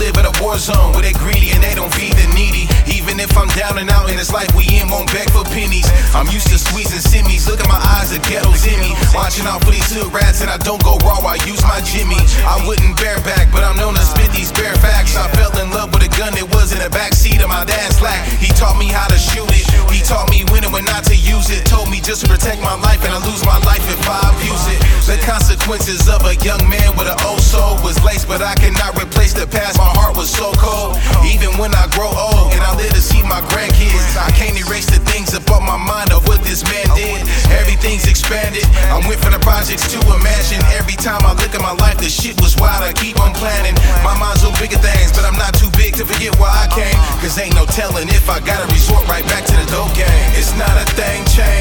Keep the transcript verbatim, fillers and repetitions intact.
live in a war zone where they greedy and they don't feed the needy. Even if I'm down and out in this life we in, won't beg for pennies. I'm used to squeezing simmies. Look at my eyes, the ghetto's in me. Watching out for these hood rats and I don't go raw, I use my Jimmy. I wouldn't bareback, but I'm known to spit these bare facts. I fell in love with a gun that was in the backseat of my dad's slack. He taught me how to shoot it. He taught me when and when not to use it. Told me just to protect my life and I lose my life if I abuse it. The consequences of a young man with an old soul was laced, but I cannot replace the past. My heart was so cold. Even when I grow old and I live to see my grandkids, I can't erase the things about my mind of what this man did. Everything's expanded. I went from the projects to imagine. Every time I look at my life, the shit was wild. I keep on planning. My mind's on bigger things, but I'm not too big to forget why I came. Cause ain't no telling if I gotta resort right back to the dope game. It's not a thing changed.